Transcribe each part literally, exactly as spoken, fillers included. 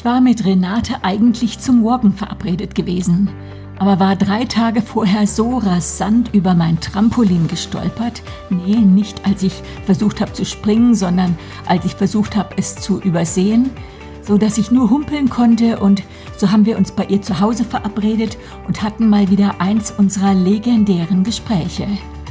Ich war mit Renate eigentlich zum Walken verabredet gewesen, aber war drei Tage vorher so rasant über mein Trampolin gestolpert. Nee, nicht als ich versucht habe zu springen, sondern als ich versucht habe, es zu übersehen, so dass ich nur humpeln konnte, und so haben wir uns bei ihr zu Hause verabredet und hatten mal wieder eins unserer legendären Gespräche.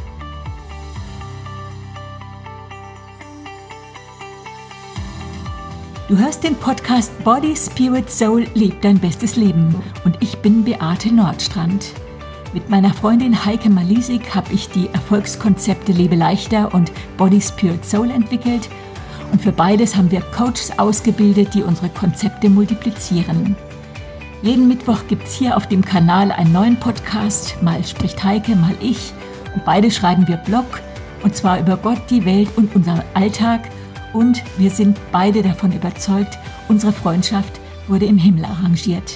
Du hörst den Podcast Body, Spirit, Soul, leb dein bestes Leben, und ich bin Beate Nordstrand. Mit meiner Freundin Heike Malisik habe ich die Erfolgskonzepte Lebe leichter und Body, Spirit, Soul entwickelt, und für beides haben wir Coaches ausgebildet, die unsere Konzepte multiplizieren. Jeden Mittwoch gibt es hier auf dem Kanal einen neuen Podcast, mal spricht Heike, mal ich, und beide schreiben wir Blog, und zwar über Gott, die Welt und unseren Alltag. Und wir sind beide davon überzeugt, unsere Freundschaft wurde im Himmel arrangiert.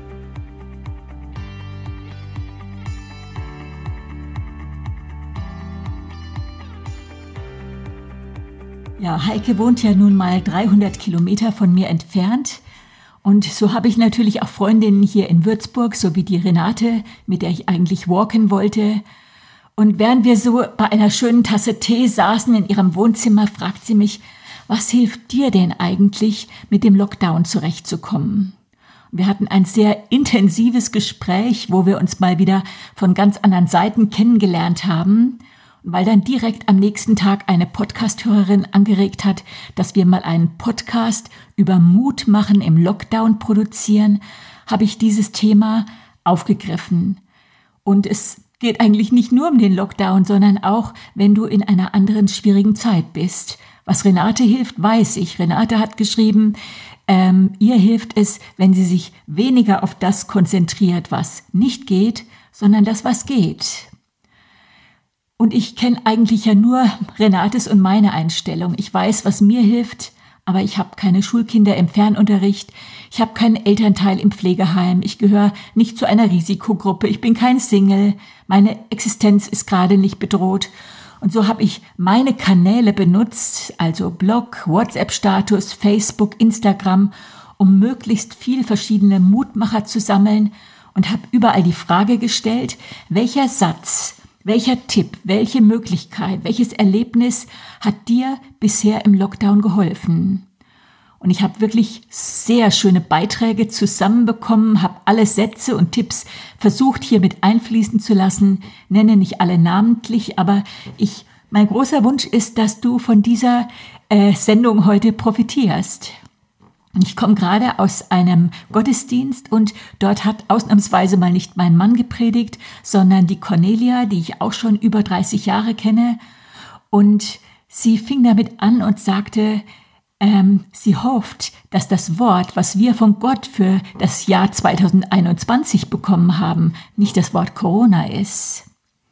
Ja, Heike wohnt ja nun mal dreihundert Kilometer von mir entfernt. Und so habe ich natürlich auch Freundinnen hier in Würzburg, so wie die Renate, mit der ich eigentlich walken wollte. Und während wir so bei einer schönen Tasse Tee saßen in ihrem Wohnzimmer, fragt sie mich: Was hilft dir denn eigentlich, mit dem Lockdown zurechtzukommen? Wir hatten ein sehr intensives Gespräch, wo wir uns mal wieder von ganz anderen Seiten kennengelernt haben. Und weil dann direkt am nächsten Tag eine Podcast-Hörerin angeregt hat, dass wir mal einen Podcast über Mut machen im Lockdown produzieren, habe ich dieses Thema aufgegriffen. Und es geht eigentlich nicht nur um den Lockdown, sondern auch, wenn du in einer anderen schwierigen Zeit bist. Was Renate hilft, weiß ich. Renate hat geschrieben, ähm, ihr hilft es, wenn sie sich weniger auf das konzentriert, was nicht geht, sondern das, was geht. Und ich kenne eigentlich ja nur Renates und meine Einstellung. Ich weiß, was mir hilft, aber ich habe keine Schulkinder im Fernunterricht. Ich habe keinen Elternteil im Pflegeheim. Ich gehöre nicht zu einer Risikogruppe. Ich bin kein Single. Meine Existenz ist gerade nicht bedroht. Und so habe ich meine Kanäle benutzt, also Blog, WhatsApp-Status, Facebook, Instagram, um möglichst viel verschiedene Mutmacher zu sammeln, und habe überall die Frage gestellt: Welcher Satz, welcher Tipp, welche Möglichkeit, welches Erlebnis hat dir bisher im Lockdown geholfen? Und ich habe wirklich sehr schöne Beiträge zusammenbekommen, habe alle Sätze und Tipps versucht, hier mit einfließen zu lassen, nenne nicht alle namentlich, aber ich, mein großer Wunsch ist, dass du von dieser äh, Sendung heute profitierst. Und ich komme gerade aus einem Gottesdienst, und dort hat ausnahmsweise mal nicht mein Mann gepredigt, sondern die Cornelia, die ich auch schon über dreißig Jahre kenne. Und sie fing damit an und sagte, Ähm, sie hofft, dass das Wort, was wir von Gott für das Jahr zwanzig einundzwanzig bekommen haben, nicht das Wort Corona ist.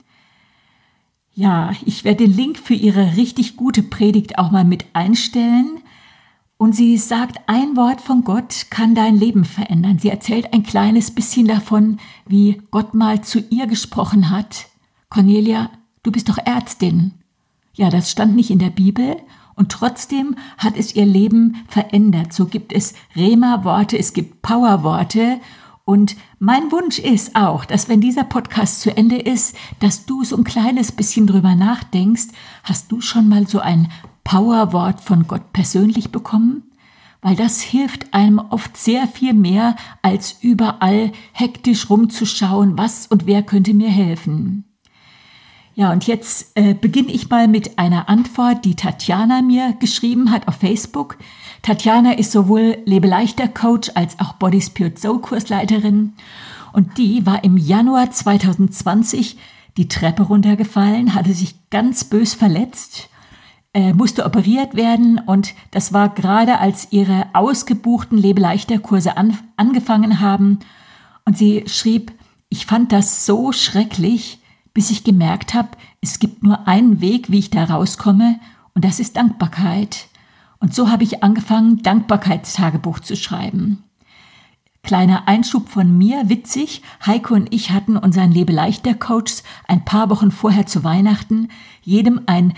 Ja, ich werde den Link für ihre richtig gute Predigt auch mal mit einstellen. Und sie sagt, ein Wort von Gott kann dein Leben verändern. Sie erzählt ein kleines bisschen davon, wie Gott mal zu ihr gesprochen hat. Cornelia, du bist doch Ärztin. Ja, das stand nicht in der Bibel. Und trotzdem hat es ihr Leben verändert. So gibt es Rema-Worte, es gibt Power-Worte. Und mein Wunsch ist auch, dass wenn dieser Podcast zu Ende ist, dass du so ein kleines bisschen drüber nachdenkst. Hast du schon mal so ein Power-Wort von Gott persönlich bekommen? Weil das hilft einem oft sehr viel mehr, als überall hektisch rumzuschauen, was und wer könnte mir helfen. Ja, und jetzt äh, beginne ich mal mit einer Antwort, die Tatjana mir geschrieben hat auf Facebook. Tatjana ist sowohl Lebe-Leichter-Coach als auch Body Spirit Soul Kursleiterin. Und die war im Januar zwanzig zwanzig die Treppe runtergefallen, hatte sich ganz bös verletzt, äh, musste operiert werden. Und das war gerade, als ihre ausgebuchten Lebe-Leichter-Kurse an, angefangen haben. Und sie schrieb, ich fand das so schrecklich, bis ich gemerkt habe, es gibt nur einen Weg, wie ich da rauskomme, und das ist Dankbarkeit. Und so habe ich angefangen, Dankbarkeitstagebuch zu schreiben. Kleiner Einschub von mir, witzig, Heike und ich hatten unseren Lebe-Leichter-Coaches ein paar Wochen vorher zu Weihnachten jedem ein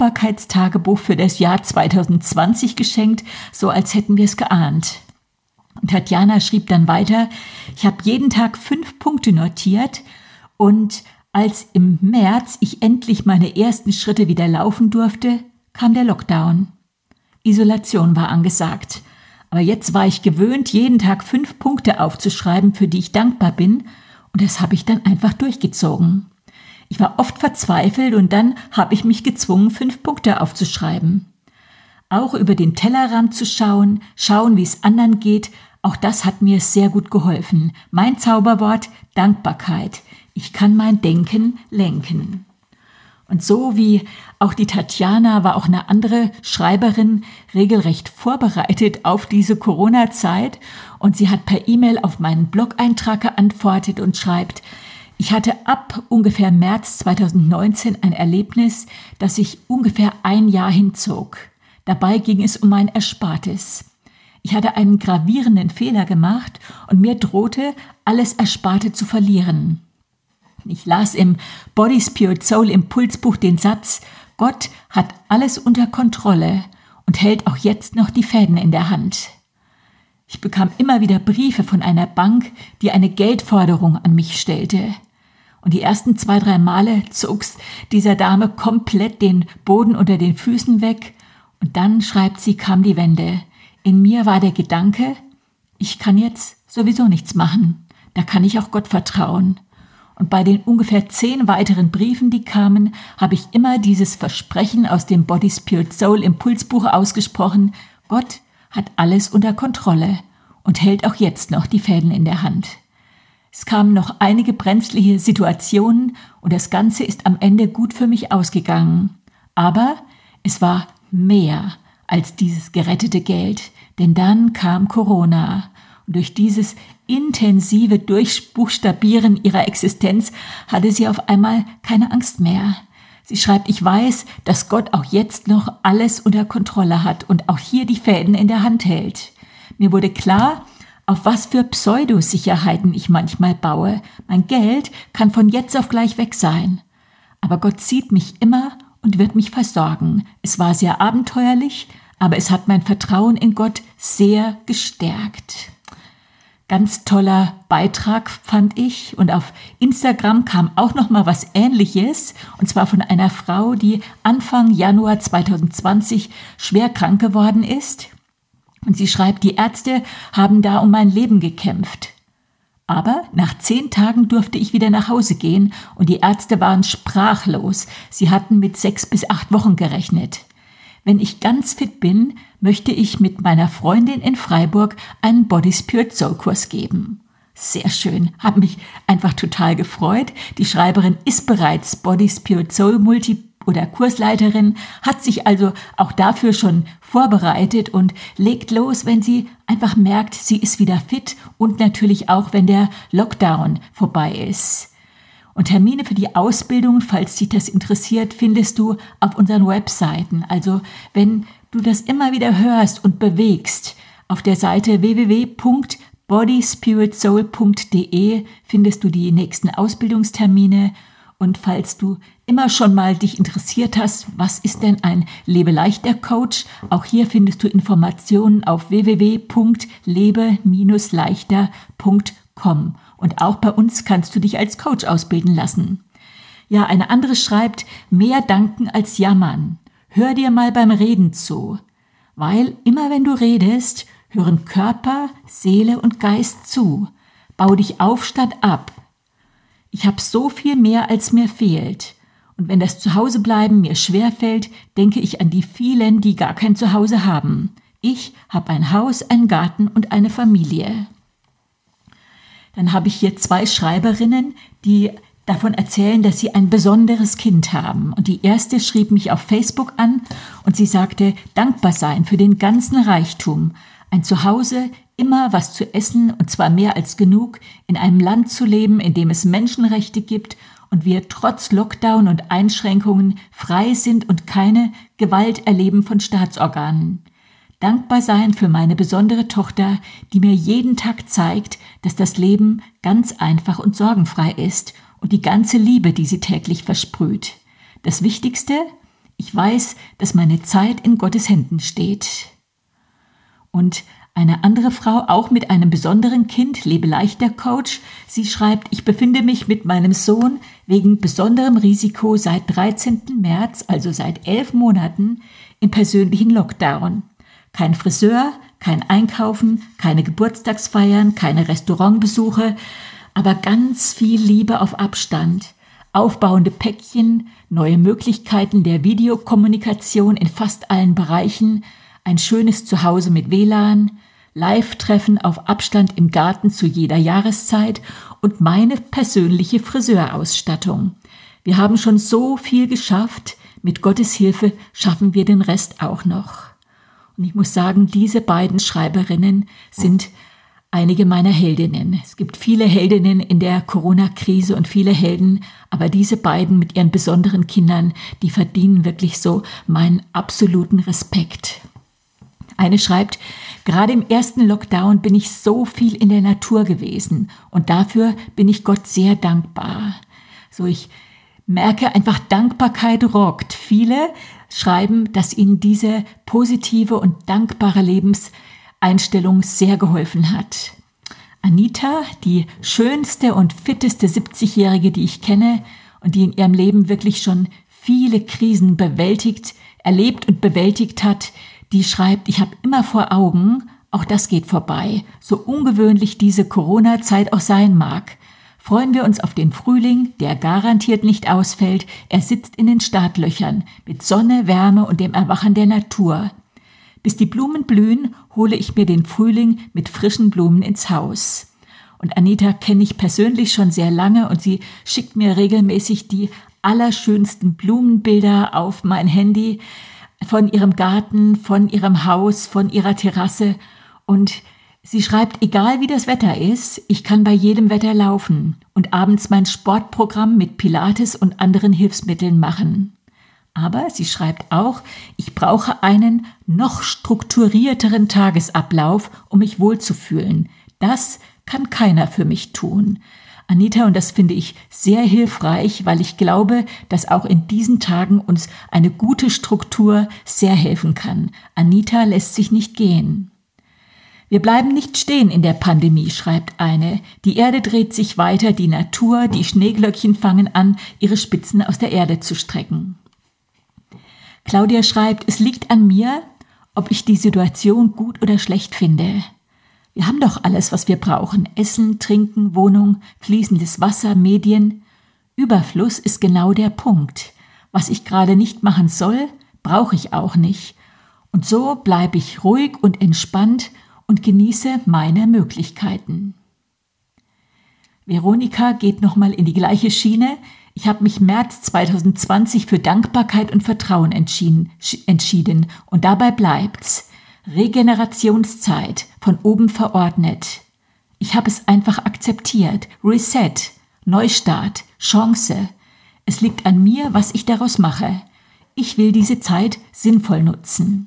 Dankbarkeitstagebuch für das Jahr zwanzig zwanzig geschenkt, so als hätten wir es geahnt. Und Tatjana schrieb dann weiter, ich habe jeden Tag fünf Punkte notiert und als im März ich endlich meine ersten Schritte wieder laufen durfte, kam der Lockdown. Isolation war angesagt. Aber jetzt war ich gewöhnt, jeden Tag fünf Punkte aufzuschreiben, für die ich dankbar bin, und das habe ich dann einfach durchgezogen. Ich war oft verzweifelt und dann habe ich mich gezwungen, fünf Punkte aufzuschreiben. Auch über den Tellerrand zu schauen, schauen, wie es anderen geht, auch das hat mir sehr gut geholfen. Mein Zauberwort: Dankbarkeit. Ich kann mein Denken lenken. Und so wie auch die Tatjana war auch eine andere Schreiberin regelrecht vorbereitet auf diese Corona-Zeit. Und sie hat per E-Mail auf meinen Blog-Eintrag geantwortet und schreibt: Ich hatte ab ungefähr März zweitausendneunzehn ein Erlebnis, das sich ungefähr ein Jahr hinzog. Dabei ging es um mein Erspartes. Ich hatte einen gravierenden Fehler gemacht und mir drohte, alles Ersparte zu verlieren. Ich las im Body, Spirit, Soul Impulsbuch den Satz: Gott hat alles unter Kontrolle und hält auch jetzt noch die Fäden in der Hand. Ich bekam immer wieder Briefe von einer Bank, die eine Geldforderung an mich stellte. Und die ersten zwei, drei Male zog's dieser Dame komplett den Boden unter den Füßen weg. Und dann, schreibt sie, kam die Wende. In mir war der Gedanke, ich kann jetzt sowieso nichts machen. Da kann ich auch Gott vertrauen. Und bei den ungefähr zehn weiteren Briefen, die kamen, habe ich immer dieses Versprechen aus dem Body, Spirit, Soul Impulsbuch ausgesprochen: Gott hat alles unter Kontrolle und hält auch jetzt noch die Fäden in der Hand. Es kamen noch einige brenzliche Situationen und das Ganze ist am Ende gut für mich ausgegangen. Aber es war mehr als dieses gerettete Geld, denn dann kam Corona. Und durch dieses intensive Durchbuchstabieren ihrer Existenz hatte sie auf einmal keine Angst mehr. Sie schreibt: Ich weiß, dass Gott auch jetzt noch alles unter Kontrolle hat und auch hier die Fäden in der Hand hält. Mir wurde klar, auf was für Pseudosicherheiten ich manchmal baue. Mein Geld kann von jetzt auf gleich weg sein. Aber Gott sieht mich immer und wird mich versorgen. Es war sehr abenteuerlich, aber es hat mein Vertrauen in Gott sehr gestärkt. Ganz toller Beitrag, fand ich. Und auf Instagram kam auch noch mal was Ähnliches, und zwar von einer Frau, die Anfang Januar zweitausendzwanzig schwer krank geworden ist. Und sie schreibt: Die Ärzte haben da um mein Leben gekämpft. Aber nach zehn Tagen durfte ich wieder nach Hause gehen und die Ärzte waren sprachlos. Sie hatten mit sechs bis acht Wochen gerechnet. Wenn ich ganz fit bin, möchte ich mit meiner Freundin in Freiburg einen Body, Spirit, Soul Kurs geben. Sehr schön, hat mich einfach total gefreut. Die Schreiberin ist bereits Body, Spirit, Soul Multi- oder Kursleiterin, hat sich also auch dafür schon vorbereitet und legt los, wenn sie einfach merkt, sie ist wieder fit und natürlich auch, wenn der Lockdown vorbei ist. Und Termine für die Ausbildung, falls dich das interessiert, findest du auf unseren Webseiten. Also wenn du das immer wieder hörst und bewegst, auf der Seite w w w punkt body spirit soul punkt d e findest du die nächsten Ausbildungstermine. Und falls du immer schon mal dich interessiert hast, was ist denn ein Lebe-Leichter-Coach? Auch hier findest du Informationen auf w w w punkt lebe Bindestrich leichter punkt com. Und auch bei uns kannst du dich als Coach ausbilden lassen. Ja, eine andere schreibt: Mehr danken als jammern. Hör dir mal beim Reden zu. Weil immer wenn du redest, hören Körper, Seele und Geist zu. Bau dich auf statt ab. Ich habe so viel mehr, als mir fehlt. Und wenn das Zuhausebleiben mir schwerfällt, denke ich an die vielen, die gar kein Zuhause haben. Ich habe ein Haus, einen Garten und eine Familie. Dann habe ich hier zwei Schreiberinnen, die davon erzählen, dass sie ein besonderes Kind haben. Und die erste schrieb mich auf Facebook an und sie sagte: Dankbar sein für den ganzen Reichtum. Ein Zuhause, immer was zu essen und zwar mehr als genug, in einem Land zu leben, in dem es Menschenrechte gibt und wir trotz Lockdown und Einschränkungen frei sind und keine Gewalt erleben von Staatsorganen. Dankbar sein für meine besondere Tochter, die mir jeden Tag zeigt, dass das Leben ganz einfach und sorgenfrei ist und die ganze Liebe, die sie täglich versprüht. Das Wichtigste: Ich weiß, dass meine Zeit in Gottes Händen steht. Und Eine andere Frau, auch mit einem besonderen Kind, Lebe-leichter-Coach, sie schreibt, ich befinde mich mit meinem Sohn wegen besonderem Risiko seit dreizehnten März, also seit elf Monaten, im persönlichen Lockdown. Kein Friseur, kein Einkaufen, keine Geburtstagsfeiern, keine Restaurantbesuche, aber ganz viel Liebe auf Abstand, aufbauende Päckchen, neue Möglichkeiten der Videokommunikation in fast allen Bereichen, ein schönes Zuhause mit W L A N, Live-Treffen auf Abstand im Garten zu jeder Jahreszeit und meine persönliche Friseurausstattung. Wir haben schon so viel geschafft, mit Gottes Hilfe schaffen wir den Rest auch noch. Und ich muss sagen, diese beiden Schreiberinnen sind einige meiner Heldinnen. Es gibt viele Heldinnen in der Corona-Krise und viele Helden, aber diese beiden mit ihren besonderen Kindern, die verdienen wirklich so meinen absoluten Respekt. Eine schreibt, gerade im ersten Lockdown bin ich so viel in der Natur gewesen und dafür bin ich Gott sehr dankbar. So, ich merke einfach, Dankbarkeit rockt. Viele schreiben, dass ihnen diese positive und dankbare Lebenseinstellung sehr geholfen hat. Anita, die schönste und fitteste siebzigjährige, die ich kenne und die in ihrem Leben wirklich schon viele Krisen bewältigt, erlebt und bewältigt hat, die schreibt, ich habe immer vor Augen, auch das geht vorbei, so ungewöhnlich diese Corona-Zeit auch sein mag. Freuen wir uns auf den Frühling, der garantiert nicht ausfällt. Er sitzt in den Startlöchern mit Sonne, Wärme und dem Erwachen der Natur. Bis die Blumen blühen, hole ich mir den Frühling mit frischen Blumen ins Haus. Und Anita kenne ich persönlich schon sehr lange und sie schickt mir regelmäßig die allerschönsten Blumenbilder auf mein Handy von ihrem Garten, von ihrem Haus, von ihrer Terrasse. Und sie schreibt, egal wie das Wetter ist, ich kann bei jedem Wetter laufen und abends mein Sportprogramm mit Pilates und anderen Hilfsmitteln machen. Aber sie schreibt auch, ich brauche einen noch strukturierteren Tagesablauf, um mich wohlzufühlen. Das kann keiner für mich tun. Anita, und das finde ich sehr hilfreich, weil ich glaube, dass auch in diesen Tagen uns eine gute Struktur sehr helfen kann. Anita lässt sich nicht gehen. Wir bleiben nicht stehen in der Pandemie, schreibt eine. Die Erde dreht sich weiter, die Natur, die Schneeglöckchen fangen an, ihre Spitzen aus der Erde zu strecken. Claudia schreibt, es liegt an mir, ob ich die Situation gut oder schlecht finde. Wir haben doch alles, was wir brauchen. Essen, Trinken, Wohnung, fließendes Wasser, Medien. Überfluss ist genau der Punkt. Was ich gerade nicht machen soll, brauche ich auch nicht. Und so bleibe ich ruhig und entspannt und genieße meine Möglichkeiten. Veronika geht nochmal in die gleiche Schiene. Ich habe mich März zwanzig zwanzig für Dankbarkeit und Vertrauen entschieden, entschieden und dabei bleibt's. Regenerationszeit, von oben verordnet. Ich habe es einfach akzeptiert. Reset, Neustart, Chance. Es liegt an mir, was ich daraus mache. Ich will diese Zeit sinnvoll nutzen.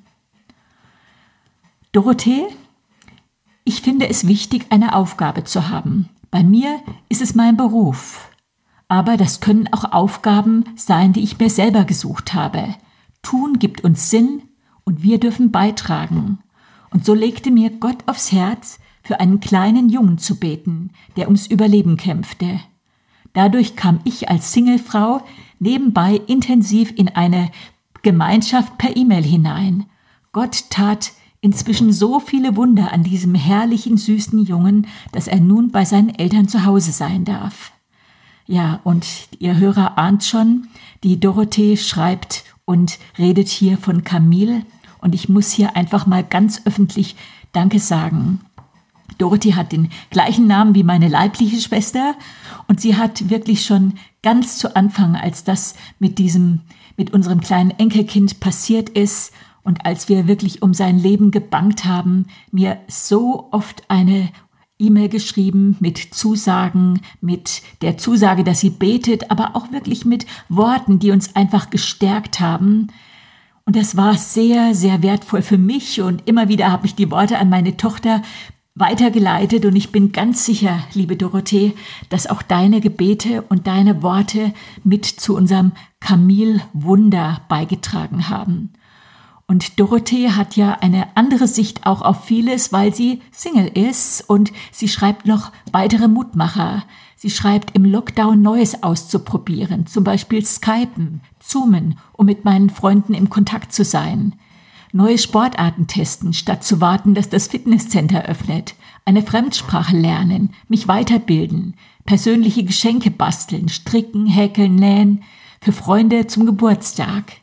Dorothee, ich finde es wichtig, eine Aufgabe zu haben. Bei mir ist es mein Beruf. Aber das können auch Aufgaben sein, die ich mir selber gesucht habe. Tun gibt uns Sinn und wir dürfen beitragen. Und so legte mir Gott aufs Herz, für einen kleinen Jungen zu beten, der ums Überleben kämpfte. Dadurch kam ich als Singlefrau nebenbei intensiv in eine Gemeinschaft per E-Mail hinein. Gott tat inzwischen so viele Wunder an diesem herrlichen, süßen Jungen, dass er nun bei seinen Eltern zu Hause sein darf. Ja, und ihr Hörer ahnt schon, die Dorothee schreibt und redet hier von Camille. Und ich muss hier einfach mal ganz öffentlich Danke sagen. Dorothee hat den gleichen Namen wie meine leibliche Schwester und sie hat wirklich schon ganz zu Anfang, als das mit diesem, mit unserem kleinen Enkelkind passiert ist und als wir wirklich um sein Leben gebangt haben, mir so oft eine E-Mail geschrieben mit Zusagen, mit der Zusage, dass sie betet, aber auch wirklich mit Worten, die uns einfach gestärkt haben. Und das war sehr, sehr wertvoll für mich und immer wieder habe ich die Worte an meine Tochter weitergeleitet und ich bin ganz sicher, liebe Dorothee, dass auch deine Gebete und deine Worte mit zu unserem Camille-Wunder beigetragen haben. Und Dorothee hat ja eine andere Sicht auch auf vieles, weil sie Single ist und sie schreibt noch weitere Mutmacher. Sie schreibt, im Lockdown Neues auszuprobieren, zum Beispiel Skypen, Zoomen, um mit meinen Freunden im Kontakt zu sein. Neue Sportarten testen, statt zu warten, dass das Fitnesscenter öffnet. Eine Fremdsprache lernen, mich weiterbilden, persönliche Geschenke basteln, stricken, häkeln, nähen, für Freunde zum Geburtstag.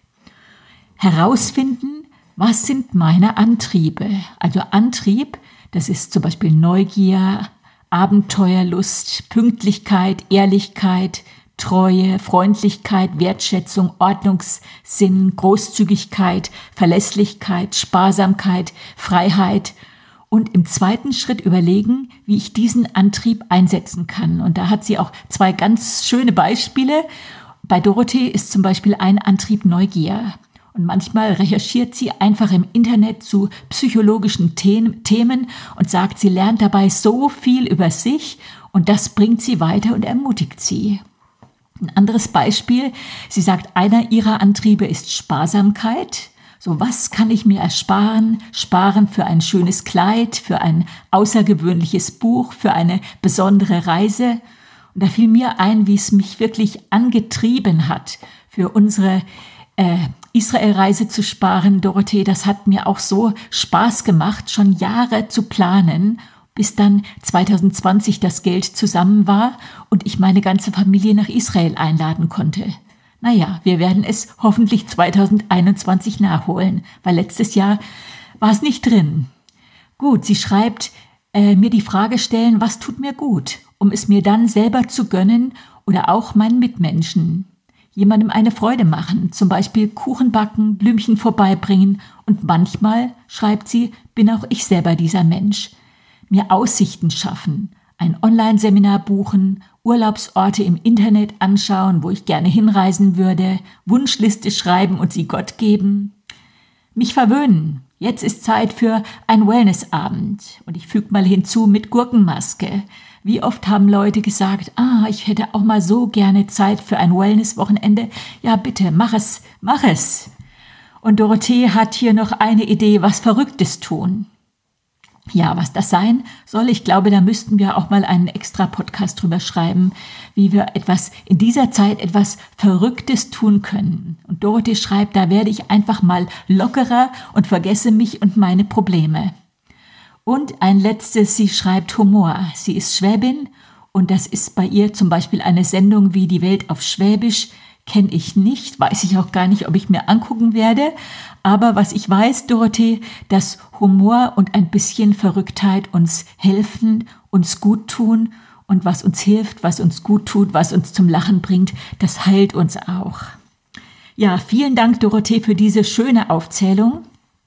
Herausfinden, was sind meine Antriebe? Also Antrieb, das ist zum Beispiel Neugier, Abenteuerlust, Pünktlichkeit, Ehrlichkeit, Treue, Freundlichkeit, Wertschätzung, Ordnungssinn, Großzügigkeit, Verlässlichkeit, Sparsamkeit, Freiheit und im zweiten Schritt überlegen, wie ich diesen Antrieb einsetzen kann. Und da hat sie auch zwei ganz schöne Beispiele. Bei Dorothee ist zum Beispiel ein Antrieb Neugier. Und manchmal recherchiert sie einfach im Internet zu psychologischen Themen und sagt, sie lernt dabei so viel über sich und das bringt sie weiter und ermutigt sie. Ein anderes Beispiel, sie sagt, einer ihrer Antriebe ist Sparsamkeit. So, was kann ich mir ersparen? Sparen für ein schönes Kleid, für ein außergewöhnliches Buch, für eine besondere Reise. Und da fiel mir ein, wie es mich wirklich angetrieben hat, für unsere äh, Israel-Reise zu sparen. Dorothee, das hat mir auch so Spaß gemacht, schon Jahre zu planen, bis dann zwanzig zwanzig das Geld zusammen war und ich meine ganze Familie nach Israel einladen konnte. Naja, wir werden es hoffentlich zwanzig einundzwanzig nachholen, weil letztes Jahr war es nicht drin. Gut, sie schreibt, äh, mir die Frage stellen, was tut mir gut, um es mir dann selber zu gönnen oder auch meinen Mitmenschen. Jemandem eine Freude machen, zum Beispiel Kuchen backen, Blümchen vorbeibringen und manchmal, schreibt sie, bin auch ich selber dieser Mensch. Mir Aussichten schaffen, ein Online-Seminar buchen, Urlaubsorte im Internet anschauen, wo ich gerne hinreisen würde, Wunschliste schreiben und sie Gott geben. Mich verwöhnen. Jetzt ist Zeit für ein Wellnessabend. Und ich füge mal hinzu mit Gurkenmaske. Wie oft haben Leute gesagt, ah, ich hätte auch mal so gerne Zeit für ein Wellness-Wochenende. Ja, bitte, mach es, mach es. Und Dorothee hat hier noch eine Idee, was Verrücktes tun. Ja, was das sein soll, ich glaube, da müssten wir auch mal einen extra Podcast drüber schreiben, wie wir etwas in dieser Zeit etwas Verrücktes tun können. Und Dorothee schreibt, da werde ich einfach mal lockerer und vergesse mich und meine Probleme. Und ein letztes, sie schreibt Humor. Sie ist Schwäbin und das ist bei ihr zum Beispiel eine Sendung wie Die Welt auf Schwäbisch, kenne ich nicht, weiß ich auch gar nicht, ob ich mir angucken werde. Aber was ich weiß, Dorothee, dass Humor und ein bisschen Verrücktheit uns helfen, uns gut tun und was uns hilft, was uns gut tut, was uns zum Lachen bringt, das heilt uns auch. Ja, vielen Dank, Dorothee, für diese schöne Aufzählung.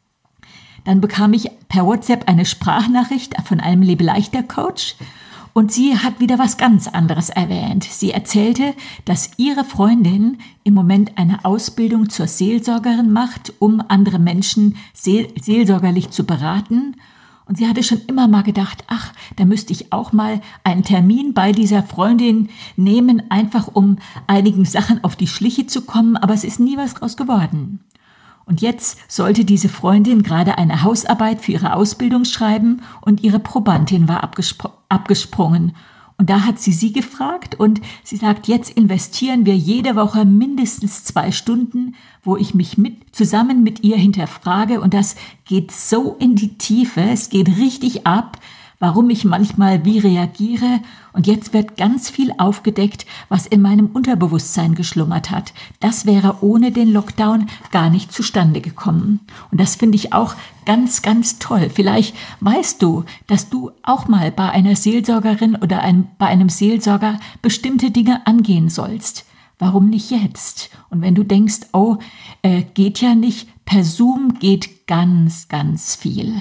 Dann bekam ich per WhatsApp eine Sprachnachricht von einem Lebe-Leichter-Coach und sie hat wieder was ganz anderes erwähnt. Sie erzählte, dass ihre Freundin im Moment eine Ausbildung zur Seelsorgerin macht, um andere Menschen seel- seelsorgerlich zu beraten. Und sie hatte schon immer mal gedacht, ach, da müsste ich auch mal einen Termin bei dieser Freundin nehmen, einfach um einigen Sachen auf die Schliche zu kommen, aber es ist nie was draus geworden. Und jetzt sollte diese Freundin gerade eine Hausarbeit für ihre Ausbildung schreiben und ihre Probandin war abgespr- abgesprungen. Und da hat sie sie gefragt und sie sagt, jetzt investieren wir jede Woche mindestens zwei Stunden, wo ich mich mit, zusammen mit ihr hinterfrage und das geht so in die Tiefe, es geht richtig ab, warum ich manchmal wie reagiere und jetzt wird ganz viel aufgedeckt, was in meinem Unterbewusstsein geschlummert hat. Das wäre ohne den Lockdown gar nicht zustande gekommen. Und das finde ich auch ganz, ganz toll. Vielleicht weißt du, dass du auch mal bei einer Seelsorgerin oder einem, bei einem Seelsorger bestimmte Dinge angehen sollst. Warum nicht jetzt? Und wenn du denkst, oh, äh, geht ja nicht, per Zoom geht ganz, ganz viel.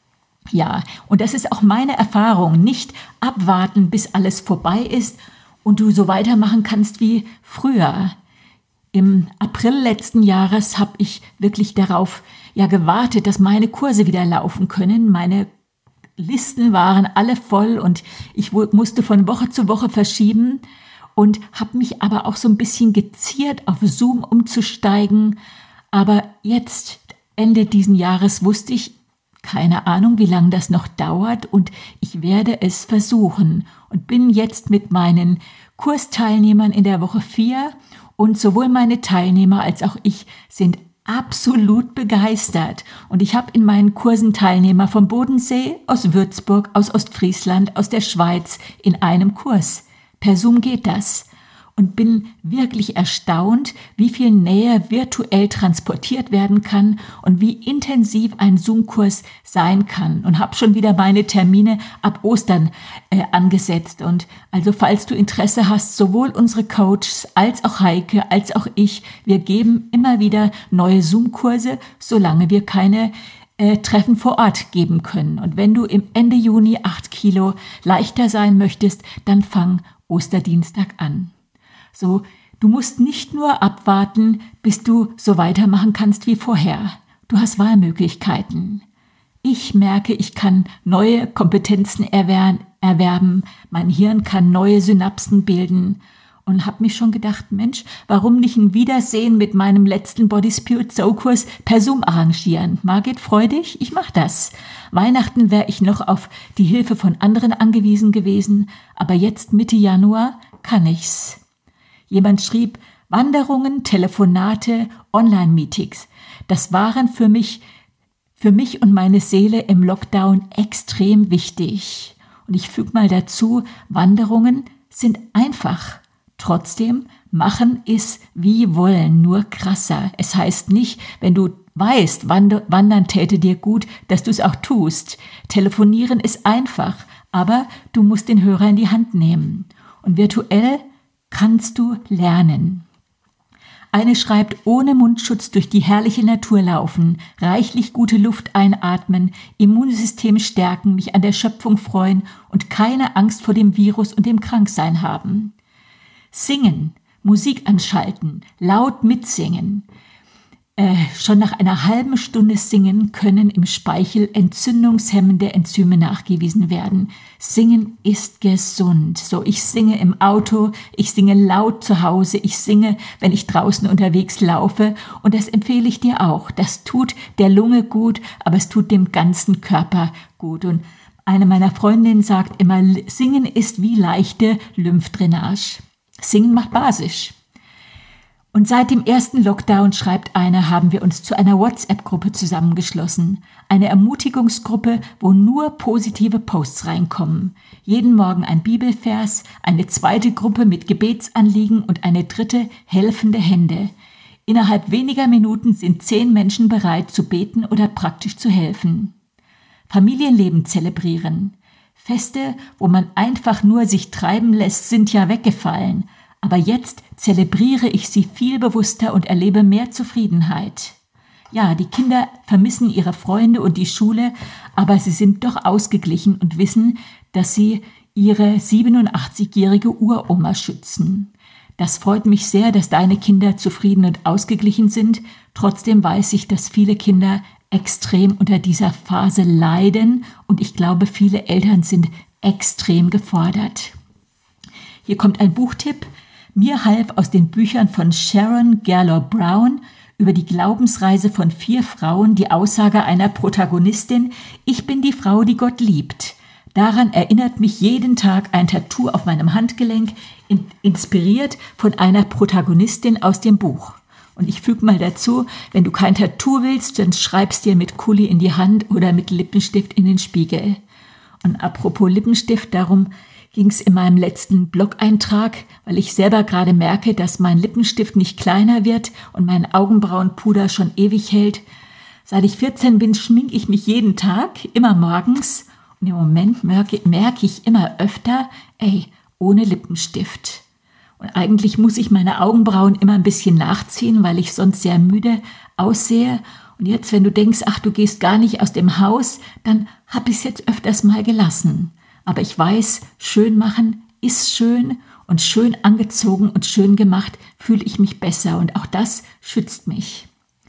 Ja, und das ist auch meine Erfahrung. Nicht abwarten, bis alles vorbei ist und du so weitermachen kannst wie früher. Im April letzten Jahres habe ich wirklich darauf ja gewartet, dass meine Kurse wieder laufen können. Meine Listen waren alle voll und ich musste von Woche zu Woche verschieben und habe mich aber auch so ein bisschen geziert, auf Zoom umzusteigen. Aber jetzt Ende diesen Jahres wusste ich, keine Ahnung, wie lange das noch dauert und ich werde es versuchen und bin jetzt mit meinen Kursteilnehmern in der Woche vier und sowohl meine Teilnehmer als auch ich sind absolut begeistert. Und ich habe in meinen Kursen Teilnehmer vom Bodensee, aus Würzburg, aus Ostfriesland, aus der Schweiz in einem Kurs. Per Zoom geht das. Und bin wirklich erstaunt, wie viel Nähe virtuell transportiert werden kann und wie intensiv ein Zoom-Kurs sein kann. Und habe schon wieder meine Termine ab Ostern äh, angesetzt. Und also falls du Interesse hast, sowohl unsere Coaches als auch Heike, als auch ich, wir geben immer wieder neue Zoom-Kurse, solange wir keine äh, Treffen vor Ort geben können. Und wenn du im Ende Juni acht Kilo leichter sein möchtest, dann fang Osterdienstag an. So, du musst nicht nur abwarten, bis du so weitermachen kannst wie vorher. Du hast Wahlmöglichkeiten. Ich merke, ich kann neue Kompetenzen erwerben, mein Hirn kann neue Synapsen bilden und habe mich schon gedacht, Mensch, warum nicht ein Wiedersehen mit meinem letzten Body Spirit Soul Kurs per Zoom arrangieren? Margit, freu dich, ich mach das. Weihnachten wäre ich noch auf die Hilfe von anderen angewiesen gewesen, aber jetzt Mitte Januar kann ich's. Jemand schrieb, Wanderungen, Telefonate, Online-Meetings. Das waren für mich, für mich und meine Seele im Lockdown extrem wichtig. Und ich füge mal dazu, Wanderungen sind einfach. Trotzdem, machen ist wie wollen, nur krasser. Es heißt nicht, wenn du weißt, wandern täte dir gut, dass du es auch tust. Telefonieren ist einfach, aber du musst den Hörer in die Hand nehmen. Und virtuell kannst du lernen. Eine schreibt, ohne Mundschutz durch die herrliche Natur laufen, reichlich gute Luft einatmen, Immunsystem stärken, mich an der Schöpfung freuen und keine Angst vor dem Virus und dem Kranksein haben. Singen, Musik anschalten, laut mitsingen. Äh, schon nach einer halben Stunde Singen können im Speichel entzündungshemmende Enzyme nachgewiesen werden. Singen ist gesund. So, ich singe im Auto, ich singe laut zu Hause, ich singe, wenn ich draußen unterwegs laufe und das empfehle ich dir auch. Das tut der Lunge gut, aber es tut dem ganzen Körper gut. Und eine meiner Freundinnen sagt immer, Singen ist wie leichte Lymphdrainage. Singen macht basisch. Und seit dem ersten Lockdown, schreibt einer, haben wir uns zu einer WhatsApp-Gruppe zusammengeschlossen. Eine Ermutigungsgruppe, wo nur positive Posts reinkommen. Jeden Morgen ein Bibelvers, eine zweite Gruppe mit Gebetsanliegen und eine dritte helfende Hände. Innerhalb weniger Minuten sind zehn Menschen bereit zu beten oder praktisch zu helfen. Familienleben zelebrieren. Feste, wo man einfach nur sich treiben lässt, sind ja weggefallen. Aber jetzt zelebriere ich sie viel bewusster und erlebe mehr Zufriedenheit. Ja, die Kinder vermissen ihre Freunde und die Schule, aber sie sind doch ausgeglichen und wissen, dass sie ihre siebenundachtzigjährige Uroma schützen. Das freut mich sehr, dass deine Kinder zufrieden und ausgeglichen sind. Trotzdem weiß ich, dass viele Kinder extrem unter dieser Phase leiden und ich glaube, viele Eltern sind extrem gefordert. Hier kommt ein Buchtipp. Mir half aus den Büchern von Sharon Gerlow Brown über die Glaubensreise von vier Frauen die Aussage einer Protagonistin, ich bin die Frau, die Gott liebt. Daran erinnert mich jeden Tag ein Tattoo auf meinem Handgelenk, in, inspiriert von einer Protagonistin aus dem Buch. Und ich füge mal dazu, wenn du kein Tattoo willst, dann schreib's dir mit Kuli in die Hand oder mit Lippenstift in den Spiegel. Und apropos Lippenstift, darum ging es in meinem letzten Blog-Eintrag, weil ich selber gerade merke, dass mein Lippenstift nicht kleiner wird und mein Augenbrauenpuder schon ewig hält. Seit ich vierzehn bin, schminke ich mich jeden Tag, immer morgens. Und im Moment merke, merke ich immer öfter, ey, ohne Lippenstift. Und eigentlich muss ich meine Augenbrauen immer ein bisschen nachziehen, weil ich sonst sehr müde aussehe. Und jetzt, wenn du denkst, ach, du gehst gar nicht aus dem Haus, dann habe ich es jetzt öfters mal gelassen. Aber ich weiß, schön machen ist schön und schön angezogen und schön gemacht fühle ich mich besser und auch das schützt mich.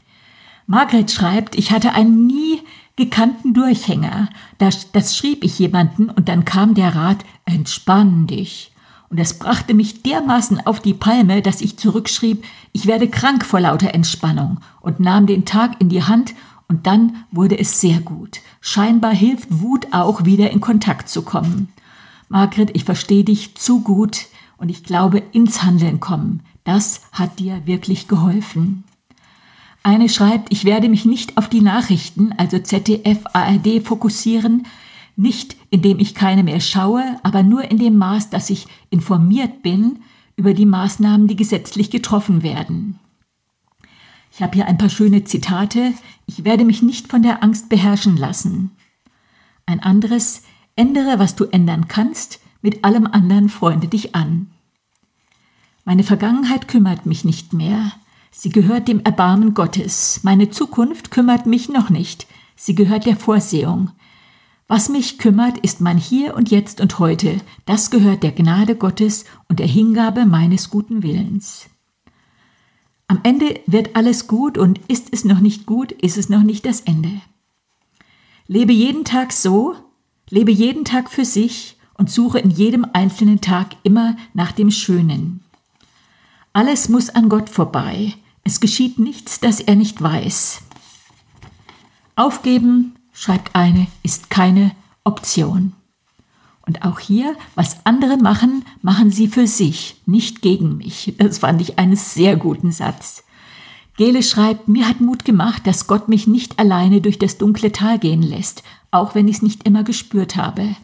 Margret schreibt, ich hatte einen nie gekannten Durchhänger. Das, das schrieb ich jemanden und dann kam der Rat, entspann dich. Und das brachte mich dermaßen auf die Palme, dass ich zurückschrieb, ich werde krank vor lauter Entspannung und nahm den Tag in die Hand Und dann wurde es sehr gut. Scheinbar hilft Wut auch, wieder in Kontakt zu kommen. Margret, ich verstehe dich zu gut und ich glaube, ins Handeln kommen. Das hat dir wirklich geholfen. Eine schreibt, ich werde mich nicht auf die Nachrichten, also Z D F, A R D, fokussieren, nicht indem ich keine mehr schaue, aber nur in dem Maß, dass ich informiert bin über die Maßnahmen, die gesetzlich getroffen werden. Ich habe hier ein paar schöne Zitate. Ich werde mich nicht von der Angst beherrschen lassen. Ein anderes, ändere, was du ändern kannst, mit allem anderen freunde dich an. Meine Vergangenheit kümmert mich nicht mehr. Sie gehört dem Erbarmen Gottes. Meine Zukunft kümmert mich noch nicht. Sie gehört der Vorsehung. Was mich kümmert, ist mein Hier und Jetzt und Heute. Das gehört der Gnade Gottes und der Hingabe meines guten Willens. Am Ende wird alles gut und ist es noch nicht gut, ist es noch nicht das Ende. Lebe jeden Tag so, lebe jeden Tag für sich und suche in jedem einzelnen Tag immer nach dem Schönen. Alles muss an Gott vorbei. Es geschieht nichts, das er nicht weiß. Aufgeben, schreibt eine, ist keine Option. Und auch hier, was andere machen, machen sie für sich, nicht gegen mich. Das fand ich einen sehr guten Satz. Gele schreibt, mir hat Mut gemacht, dass Gott mich nicht alleine durch das dunkle Tal gehen lässt, auch wenn ich es nicht immer gespürt habe.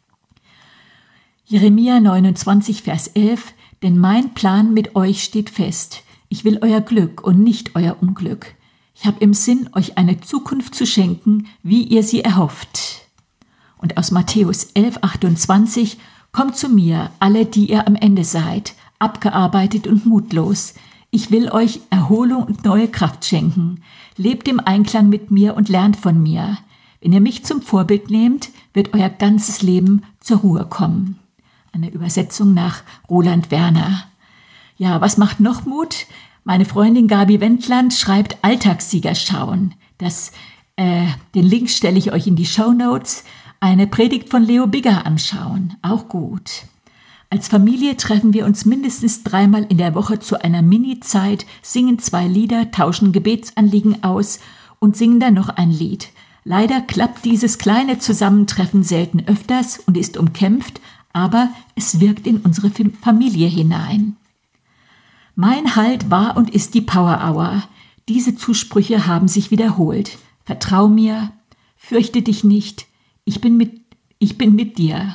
Jeremia neunundzwanzig, Vers elf, denn mein Plan mit euch steht fest. Ich will euer Glück und nicht euer Unglück. Ich habe im Sinn, euch eine Zukunft zu schenken, wie ihr sie erhofft. Und aus Matthäus elf, achtundzwanzig, kommt zu mir, alle, die ihr am Ende seid, abgearbeitet und mutlos. Ich will euch Erholung und neue Kraft schenken. Lebt im Einklang mit mir und lernt von mir. Wenn ihr mich zum Vorbild nehmt, wird euer ganzes Leben zur Ruhe kommen. Eine Übersetzung nach Roland Werner. Ja, was macht noch Mut? Meine Freundin Gabi Wendland schreibt Alltagssieger schauen. Das, äh, den Link stelle ich euch in die Shownotes. Eine Predigt von Leo Bigger anschauen. Auch gut. Als Familie treffen wir uns mindestens dreimal in der Woche zu einer Mini-Zeit, singen zwei Lieder, tauschen Gebetsanliegen aus und singen dann noch ein Lied. Leider klappt dieses kleine Zusammentreffen selten öfters und ist umkämpft, aber es wirkt in unsere Familie hinein. Mein Halt war und ist die Power Hour. Diese Zusprüche haben sich wiederholt. Vertrau mir, fürchte dich nicht, ich bin mit, ich bin mit dir.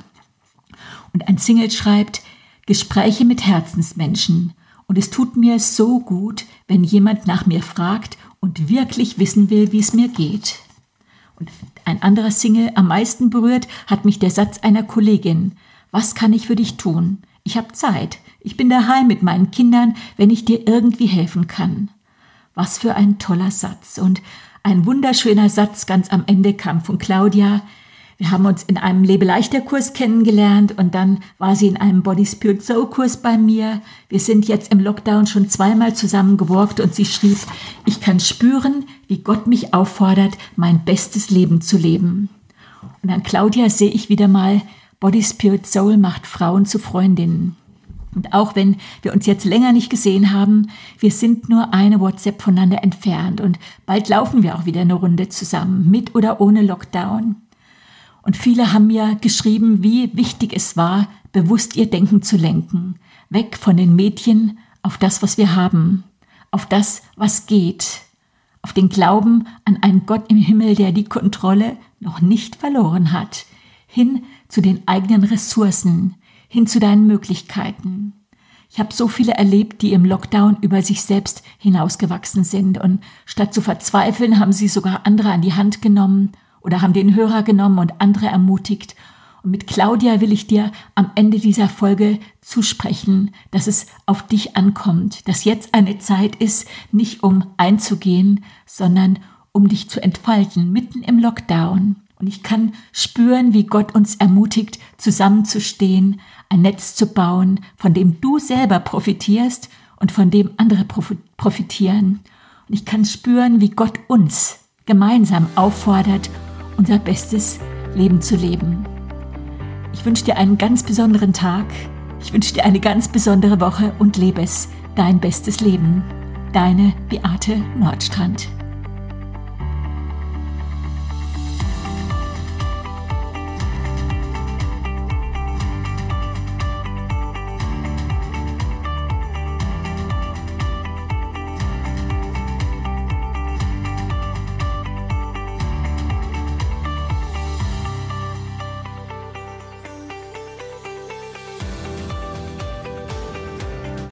Und ein Single schreibt, Gespräche mit Herzensmenschen. Und es tut mir so gut, wenn jemand nach mir fragt und wirklich wissen will, wie es mir geht. Und ein anderer Single, am meisten berührt, hat mich der Satz einer Kollegin. Was kann ich für dich tun? Ich habe Zeit. Ich bin daheim mit meinen Kindern, wenn ich dir irgendwie helfen kann. Was für ein toller Satz. Und ein wunderschöner Satz ganz am Ende kam von Claudia. Wir haben uns in einem Lebe-leichter-Kurs kennengelernt und dann war sie in einem Body Spirit Soul Kurs bei mir. Wir sind jetzt im Lockdown schon zweimal zusammen gewalkt und sie schrieb, ich kann spüren, wie Gott mich auffordert, mein bestes Leben zu leben. Und an Claudia sehe ich wieder mal, Body Spirit Soul macht Frauen zu Freundinnen. Und auch wenn wir uns jetzt länger nicht gesehen haben, wir sind nur eine WhatsApp voneinander entfernt und bald laufen wir auch wieder eine Runde zusammen, mit oder ohne Lockdown. Und viele haben mir geschrieben, wie wichtig es war, bewusst ihr Denken zu lenken. Weg von den Mädchen auf das, was wir haben, auf das, was geht, auf den Glauben an einen Gott im Himmel, der die Kontrolle noch nicht verloren hat, hin zu den eigenen Ressourcen, hin zu deinen Möglichkeiten. Ich habe so viele erlebt, die im Lockdown über sich selbst hinausgewachsen sind und statt zu verzweifeln, haben sie sogar andere an die Hand genommen oder haben den Hörer genommen und andere ermutigt. Und mit Claudia will ich dir am Ende dieser Folge zusprechen, dass es auf dich ankommt, dass jetzt eine Zeit ist, nicht um einzugehen, sondern um dich zu entfalten, mitten im Lockdown. Und ich kann spüren, wie Gott uns ermutigt, zusammenzustehen, ein Netz zu bauen, von dem du selber profitierst und von dem andere profitieren. Und ich kann spüren, wie Gott uns gemeinsam auffordert, unser bestes Leben zu leben. Ich wünsche dir einen ganz besonderen Tag. Ich wünsche dir eine ganz besondere Woche und lebe es, dein bestes Leben. Deine Beate Nordstrand.